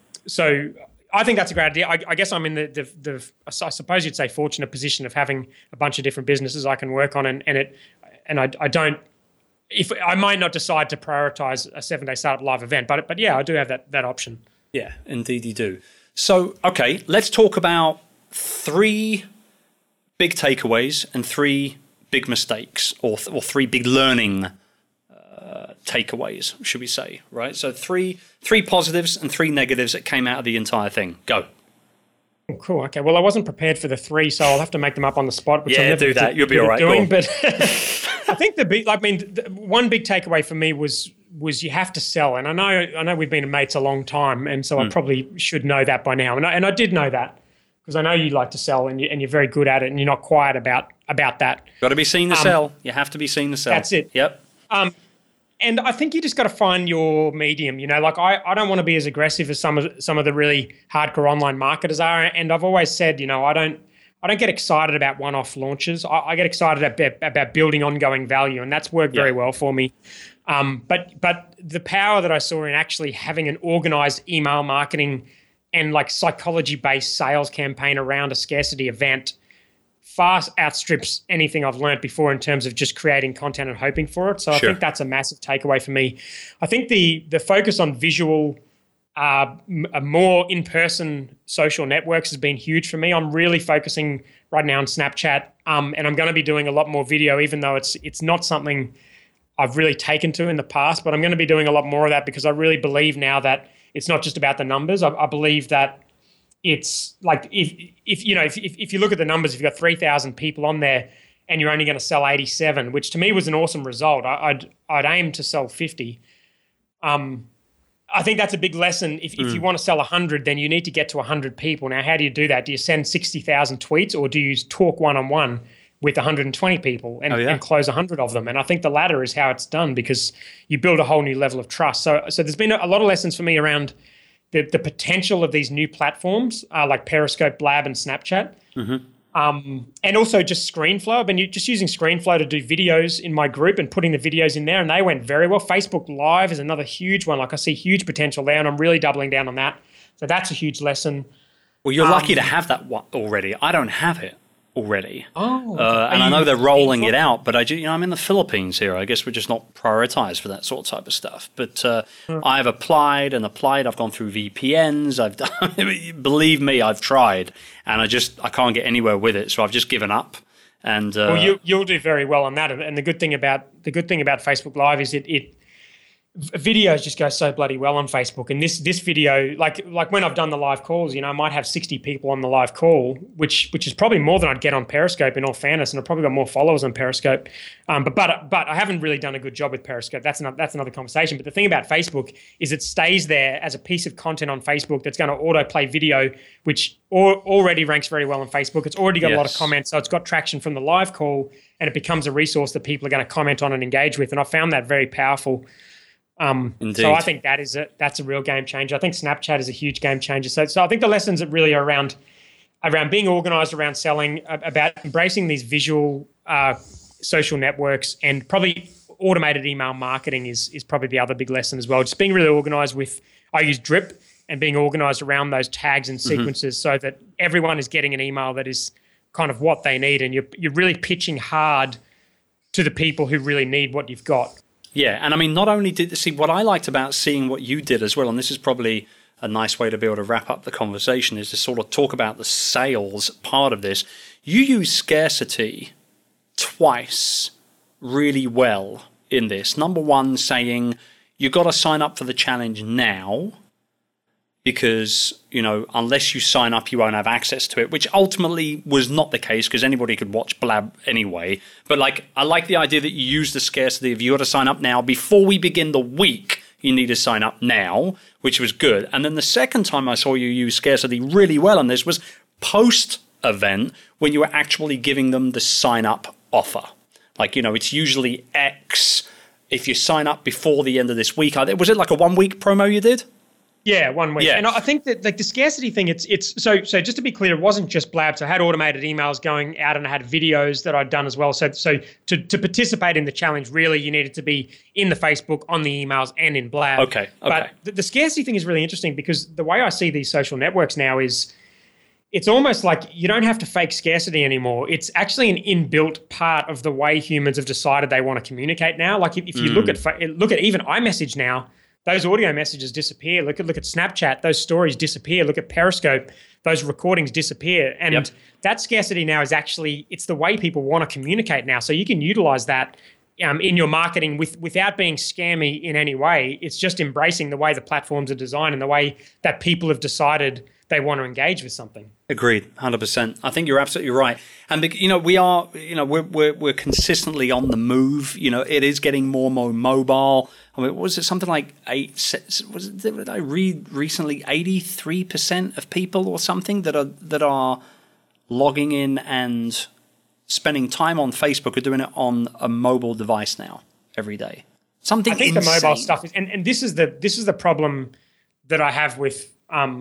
So I think that's a great idea. I guess I'm in the I suppose you'd say fortunate position of having a bunch of different businesses I can work on, and I don't. If I might not decide to prioritize a 7-day startup live event, but yeah, I do have that option. Yeah, indeed you do. So, okay, let's talk about 3 big takeaways and 3 big mistakes, or 3 big learning takeaways, should we say, right? So 3 positives and 3 negatives that came out of the entire thing. Go. Oh, cool. Okay. Well, I wasn't prepared for the 3, so I'll have to make them up on the spot. Which yeah, do that. You'll be all right. Doing, but I think one big takeaway for me was you have to sell, and I know we've been mates a long time, and so I probably should know that by now, and I did know that because I know you like to sell, and you're very good at it, and you're not quiet about that. Got to be seen to sell. You have to be seen to sell. That's it. Yep. And I think you just got to find your medium. You know, like I don't want to be as aggressive as some of the really hardcore online marketers are. And I've always said, you know, I don't get excited about one-off launches. I get excited about building ongoing value, and that's worked very well for me. But the power that I saw in actually having an organized email marketing and like psychology-based sales campaign around a scarcity event far outstrips anything I've learned before in terms of just creating content and hoping for it. So I think that's a massive takeaway for me. I think the focus on visual, more in-person social networks has been huge for me. I'm really focusing right now on Snapchat, and I'm going to be doing a lot more video, even though it's not something I've really taken to in the past, but I'm going to be doing a lot more of that because I really believe now that it's not just about the numbers. I believe that it's like if you look at the numbers, if you've got 3,000 people on there and you're only going to sell 87, which to me was an awesome result. I'd aim to sell 50. I think that's a big lesson. If you want to sell 100, then you need to get to 100 people. Now, how do you do that? Do you send 60,000 tweets, or do you talk one-on-one with 120 people and close 100 of them? And I think the latter is how it's done, because you build a whole new level of trust. So there's been a lot of lessons for me around the potential of these new platforms like Periscope, Blab, and Snapchat. And also just ScreenFlow. I've been just using ScreenFlow to do videos in my group and putting the videos in there, and they went very well. Facebook Live is another huge one. Like, I see huge potential there, and I'm really doubling down on that. So that's a huge lesson. Well, you're lucky to have that already. I don't have it already. Oh, and I know they're rolling it out, but I'm in the Philippines here. I guess we're just not prioritized for that sort of type of stuff. But I've applied. I've gone through VPNs. I've done, believe me, I've tried, and I can't get anywhere with it. So I've just given up. And well, you'll do very well on that. And the good thing about Facebook Live is it videos just go so bloody well on Facebook. And this video, like when I've done the live calls, I might have 60 people on the live call, which is probably more than I'd get on Periscope, in all fairness, and I've probably got more followers on Periscope. But I haven't really done a good job with Periscope. That's another conversation. But the thing about Facebook is it stays there as a piece of content on Facebook that's going to autoplay video, which already ranks very well on Facebook. It's already got a lot of comments, so it's got traction from the live call, and it becomes a resource that people are going to comment on and engage with. And I found that very powerful. So I think that's a real game changer. I think Snapchat is a huge game changer. So I think the lessons that really are around being organized around selling, about embracing these visual social networks, and probably automated email marketing is probably the other big lesson as well. Just being really organized I use Drip, and being organized around those tags and sequences so that everyone is getting an email that is kind of what they need, and you're really pitching hard to the people who really need what you've got. Yeah, and I mean, not only what I liked about seeing what you did as well, and this is probably a nice way to be able to wrap up the conversation, is to sort of talk about the sales part of this. You use scarcity twice really well in this. Number one, saying you got to sign up for the challenge now, because, unless you sign up, you won't have access to it, which ultimately was not the case, because anybody could watch Blab anyway. But I like the idea that you use the scarcity of, you got to sign up now before we begin the week. You need to sign up now, which was good. And then the second time I saw you use scarcity really well on this was post-event, when you were actually giving them the sign-up offer. It's usually X if you sign up before the end of this week. Was it like a 1 week promo you did? Yeah, 1 week. Yeah. And I think that the scarcity thing, it's so just to be clear, it wasn't just Blab. So I had automated emails going out, and I had videos that I'd done as well. So to participate in the challenge, really, you needed to be in the Facebook, on the emails, and in Blab. Okay. But the scarcity thing is really interesting, because the way I see these social networks now is, it's almost like you don't have to fake scarcity anymore. It's actually an inbuilt part of the way humans have decided they want to communicate now. Like if you look at even iMessage now, those audio messages disappear. Look at Snapchat, those stories disappear. Look at Periscope, those recordings disappear. And that scarcity now is actually, it's the way people want to communicate now. So you can utilize that in your marketing without being scammy in any way. It's just embracing the way the platforms are designed and the way that people have decided they want to engage with something. Agreed, 100%. I think you're absolutely right. And we are, we're consistently on the move. It is getting more and more mobile. I mean, was it something like did I read recently 83% of people or something that are logging in and spending time on Facebook are doing it on a mobile device now every day. Something insane. I think the mobile stuff is, and this is the problem that I have with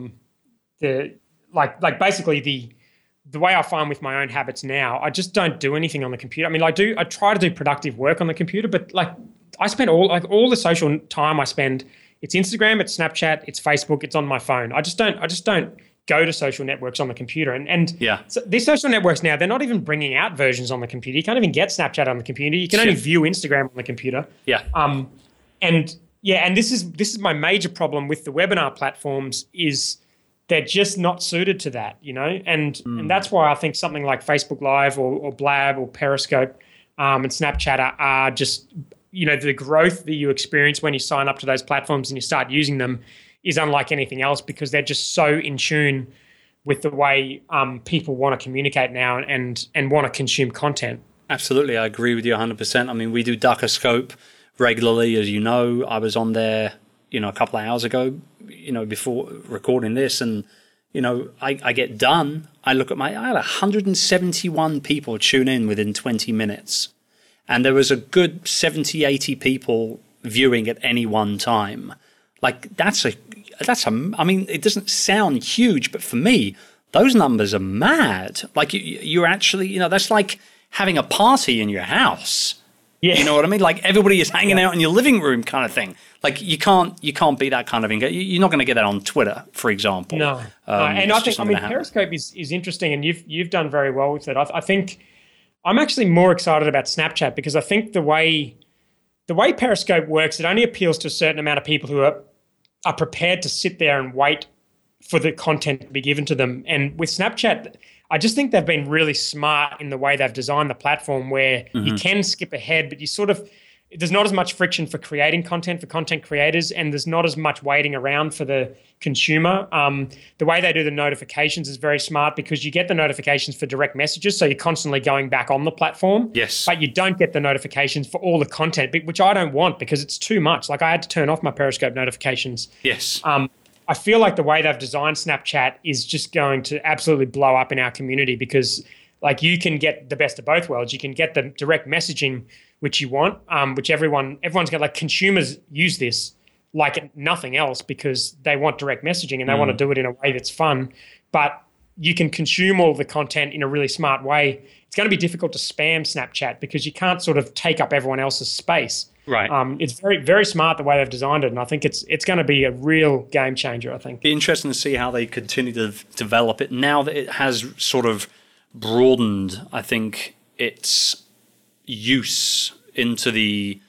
basically the way I find with my own habits now, I just don't do anything on the computer. I mean, I try to do productive work on the computer, but I spend all the social time I spend, it's Instagram, it's Snapchat, it's Facebook, it's on my phone. I just don't go to social networks on the computer. And so these social networks now, they're not even bringing out versions on the computer. You can't even get Snapchat on the computer. You can only view Instagram on the computer. Yeah. And this is my major problem with the webinar platforms is they're just not suited to that, and that's why I think something like Facebook Live or Blab or Periscope and Snapchat are just, the growth that you experience when you sign up to those platforms and you start using them is unlike anything else because they're just so in tune with the way people want to communicate now and want to consume content. Absolutely. I agree with you 100%. I mean, we do Duckerscope regularly, as you know. I was on there, a couple of hours ago, before recording this, and I get done. I look at I had 171 people tune in within 20 minutes. And there was a good 70, 80 people viewing at any one time. Like, I mean, it doesn't sound huge, but for me, those numbers are mad. Like, you're actually, that's like having a party in your house. Yeah. You know what I mean? Like, everybody is hanging out in your living room kind of thing. Like, you can't be that kind of engagement. You're not going to get that on Twitter, for example. No. And I think, Periscope is interesting, and you've done very well with it. I think I'm actually more excited about Snapchat because I think the way Periscope works, it only appeals to a certain amount of people who are prepared to sit there and wait for the content to be given to them. And with Snapchat, I just think they've been really smart in the way they've designed the platform where you can skip ahead, but there's not as much friction for creating content for content creators, and there's not as much waiting around for the consumer. The way they do the notifications is very smart because you get the notifications for direct messages, so you're constantly going back on the platform. Yes. But you don't get the notifications for all the content, which I don't want because it's too much. Like, I had to turn off my Periscope notifications. Yes. I feel like the way they've designed Snapchat is just going to absolutely blow up in our community because, like, you can get the best of both worlds. You can get the direct messaging, which you want, which everyone's got. Like, consumers use this like nothing else because they want direct messaging and they want to do it in a way that's fun. But you can consume all the content in a really smart way. It's going to be difficult to spam Snapchat because you can't sort of take up everyone else's space. Right. It's very, very smart the way they've designed it, and I think it's going to be a real game changer, I think. Be interesting to see how they continue to develop it now that it has sort of broadened, I think, its use into the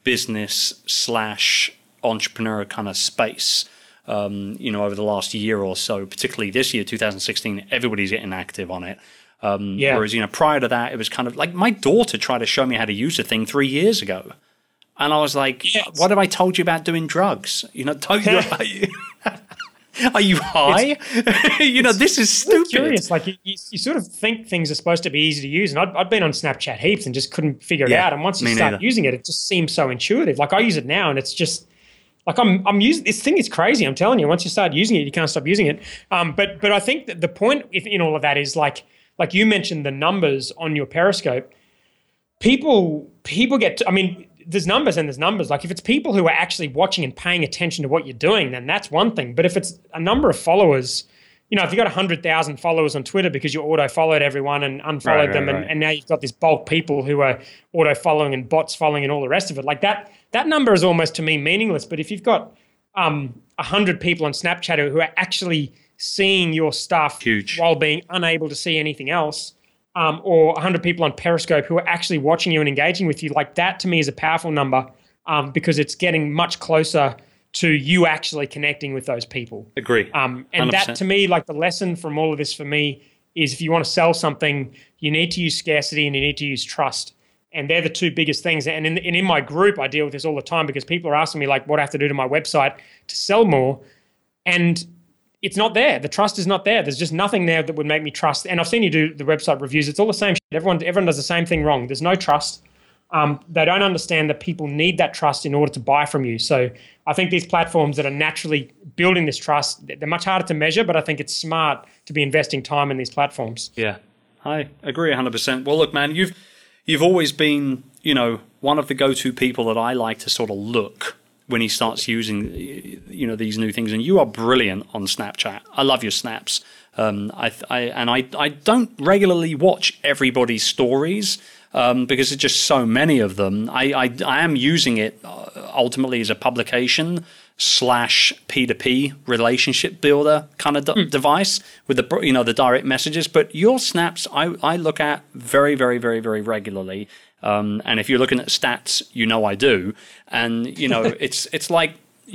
business/entrepreneur kind of space. Over the last year or so, particularly this year, 2016, everybody's getting active on it. Whereas, prior to that, it was kind of like my daughter tried to show me how to use a thing 3 years ago. And I was like, what have I told you about doing drugs? Are you high? This is stupid. Curious. Like, you sort of think things are supposed to be easy to use. And I'd been on Snapchat heaps and just couldn't figure it out. And once you start using it, it just seems so intuitive. Like, I use it now and it's just like I'm using this thing is crazy. I'm telling you, once you start using it, you can't stop using it. But I think that the point in all of that is like you mentioned the numbers on your Periscope. People get, there's numbers and there's numbers. Like, if it's people who are actually watching and paying attention to what you're doing, then that's one thing. But if it's a number of followers, if you've got 100,000 followers on Twitter because you auto-followed everyone and unfollowed them, and now you've got this bulk people who are auto-following and bots following and all the rest of it, like that number is almost, to me, meaningless. But if you've got 100 people on Snapchat who are actually seeing your stuff while being unable to see anything else, or 100 people on Periscope who are actually watching you and engaging with you, like that to me is a powerful number because it's getting much closer to you actually connecting with those people. Agree. And 100%. That to me, like the lesson from all of this for me is if you want to sell something, you need to use scarcity and you need to use trust. And they're the two biggest things. And in my group, I deal with this all the time because people are asking me like what I have to do to my website to sell more. And it's not there. The trust is not there. There's just nothing there that would make me trust. And I've seen you do the website reviews. It's all the same shit. Everyone does the same thing wrong. There's no trust. They don't understand that people need that trust in order to buy from you. So I think these platforms that are naturally building this trust, they're much harder to measure, but I think it's smart to be investing time in these platforms. Yeah, I agree 100%. Well, look, man, you've always been, one of the go-to people that I like to sort of look when he starts using, these new things. And you are brilliant on Snapchat. I love your snaps. I don't regularly watch everybody's stories because there's just so many of them. I am using it ultimately as a publication / P2P relationship builder kind of device with the direct messages. But your snaps I look at very, very, very, very regularly. And if you're looking at stats, I do. And, it's like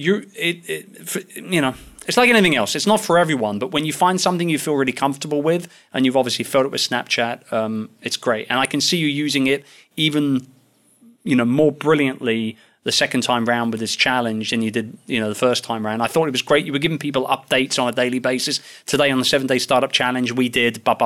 it's like anything else. It's not for everyone, but when you find something you feel really comfortable with, and you've obviously felt it with Snapchat, it's great. And I can see you using it even, more brilliantly the second time round with this challenge than you did, the first time round. I thought it was great. You were giving people updates on a daily basis. Today on the 7-Day Startup Challenge, we did and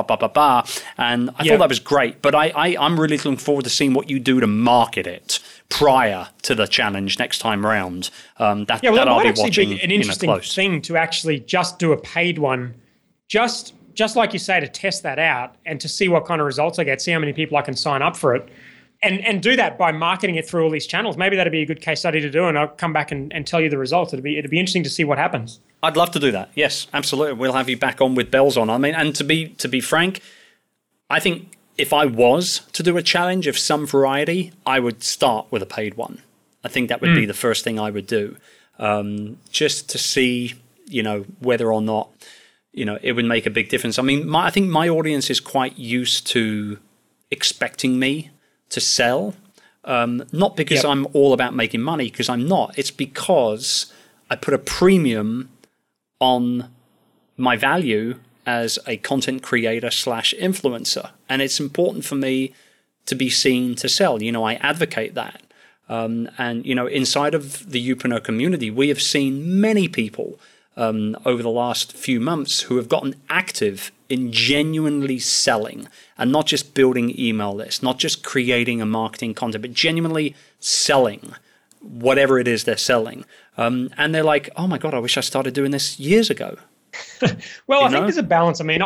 I thought that was great. But I'm really looking forward to seeing what you do to market it prior to the challenge next time round. That I'll be watching be an interesting thing to actually just do a paid one, just like you say, to test that out and to see what kind of results I get, see how many people I can sign up for it. And do that by marketing it through all these channels. Maybe that'd be a good case study to do, and I'll come back and tell you the results. It'd be interesting to see what happens. I'd love to do that. Yes, absolutely. We'll have you back on with bells on. I mean, and to be frank, I think if I was to do a challenge of some variety, I would start with a paid one. I think that would be the first thing I would do, just to see, whether or not, it would make a big difference. I mean, I think my audience is quite used to expecting me to sell, not because I'm all about making money, because I'm not. It's because I put a premium on my value as a content creator / influencer. And it's important for me to be seen to sell. I advocate that. And inside of the Youpreneur community, we have seen many people over the last few months who have gotten active in genuinely selling, and not just building email lists, not just creating a marketing content, but genuinely selling whatever it is they're selling. And they're like, oh my God, I wish I started doing this years ago. Well, I think there's a balance. I mean,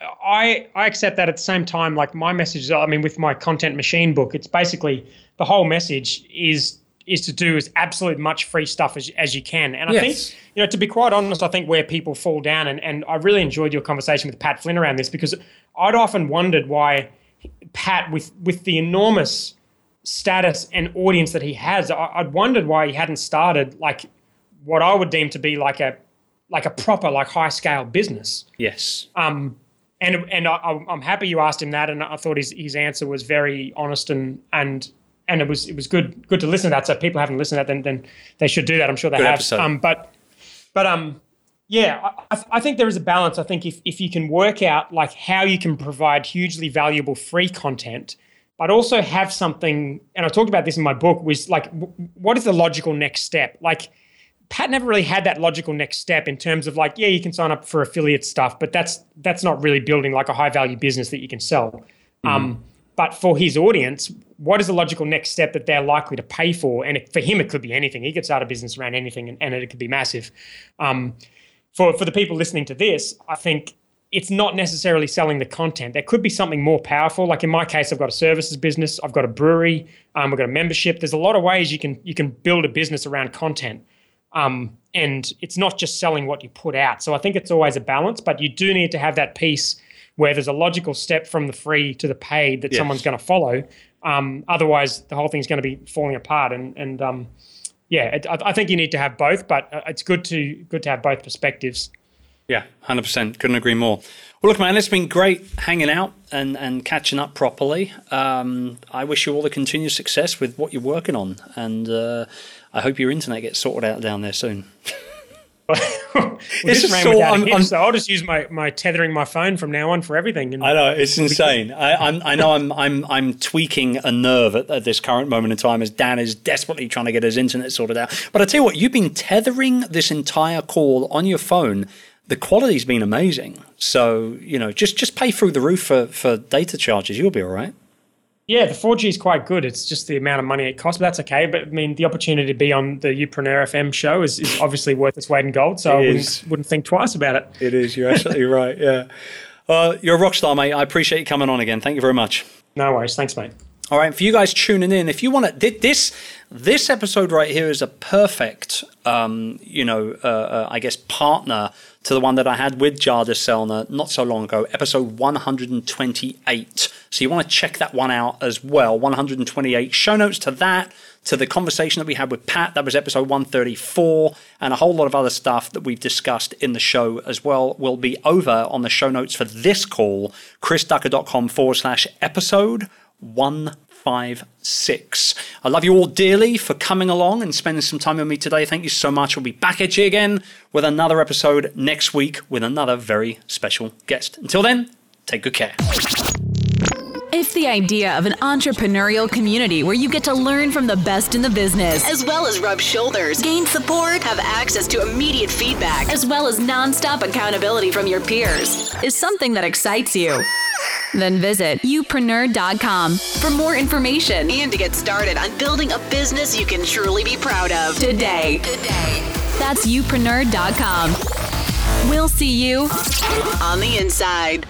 I accept that at the same time, like my message, with my Content Machine book, it's basically the whole message is to do as absolute much free stuff as you can. And I think, to be quite honest, I think where people fall down, and I really enjoyed your conversation with Pat Flynn around this, because I'd often wondered why Pat, with the enormous status and audience that he has, I'd wondered why he hadn't started like what I would deem to be like a proper, like high scale business. Yes. And I'm happy you asked him that, and I thought his answer was very honest and it was good to listen to that. So if people haven't listened to that, then they should do that. I'm sure they have. I think there is a balance. I think if you can work out like how you can provide hugely valuable free content, but also have something, and I talked about this in my book, was like, what is the logical next step? Like Pat never really had that logical next step in terms of like, you can sign up for affiliate stuff, but that's not really building like a high value business that you can sell. But for his audience, what is the logical next step that they're likely to pay for? And for him, it could be anything. He could start a business around anything, and it could be massive. For the people listening to this, I think it's not necessarily selling the content. There could be something more powerful. Like in my case, I've got a services business. I've got a brewery. I've got a membership. There's a lot of ways you can build a business around content. And it's not just selling what you put out. So I think it's always a balance, but you do need to have that piece where there's a logical step from the free to the paid that someone's going to follow. Otherwise, the whole thing's going to be falling apart. I think you need to have both, but it's good to have both perspectives. Yeah, 100%. Couldn't agree more. Well, look, man, it's been great hanging out and catching up properly. I wish you all the continued success with what you're working on, and I hope your internet gets sorted out down there soon. It's just so I'll just use my tethering my phone from now on for everything. I know, it's insane. I know I'm tweaking a nerve at this current moment in time as Dan is desperately trying to get his internet sorted out. But I tell you what, you've been tethering this entire call on your phone. The quality's been amazing. So, just pay through the roof for data charges. You'll be all right. Yeah, the 4G is quite good. It's just the amount of money it costs, but that's okay. But I mean, the opportunity to be on the Youpreneur FM show is obviously worth its weight in gold. So I wouldn't think twice about it. It is. You're absolutely right. Yeah. You're a rock star, mate. I appreciate you coming on again. Thank you very much. No worries. Thanks, mate. All right, for you guys tuning in, if you want to, this episode right here is a perfect, I guess, partner to the one that I had with Jardis Sellner not so long ago, episode 128. So you want to check that one out as well, 128. Show notes to that, to the conversation that we had with Pat, that was episode 134, and a whole lot of other stuff that we've discussed in the show as well will be over on the show notes for this call, chrisducker.com/episode 156. I love you all dearly for coming along and spending some time with me today. Thank you so much. We'll be back at you again with another episode next week with another very special guest. Until then, take good care. If the idea of an entrepreneurial community where you get to learn from the best in the business, as well as rub shoulders, gain support, have access to immediate feedback, as well as nonstop accountability from your peers, is something that excites you, then visit youpreneur.com for more information and to get started on building a business you can truly be proud of today. That's youpreneur.com. We'll see you on the inside.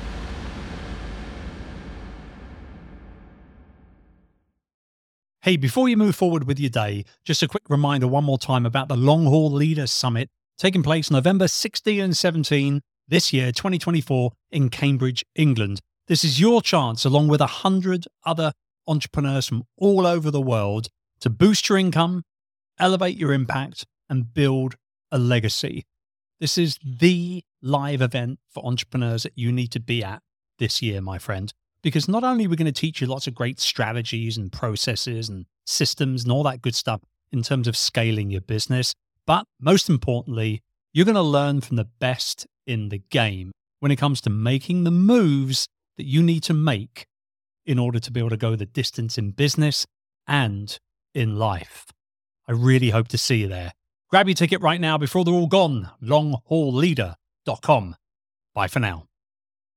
Hey, before you move forward with your day, just a quick reminder one more time about the Long Haul Leader Summit taking place November 16 and 17 this year, 2024, in Cambridge, England. This is your chance, along with 100 other entrepreneurs from all over the world, to boost your income, elevate your impact, and build a legacy. This is the live event for entrepreneurs that you need to be at this year, my friend. Because not only are we going to teach you lots of great strategies and processes and systems and all that good stuff in terms of scaling your business, but most importantly, you're going to learn from the best in the game when it comes to making the moves that you need to make in order to be able to go the distance in business and in life. I really hope to see you there. Grab your ticket right now before they're all gone. longhaulleader.com. Bye for now.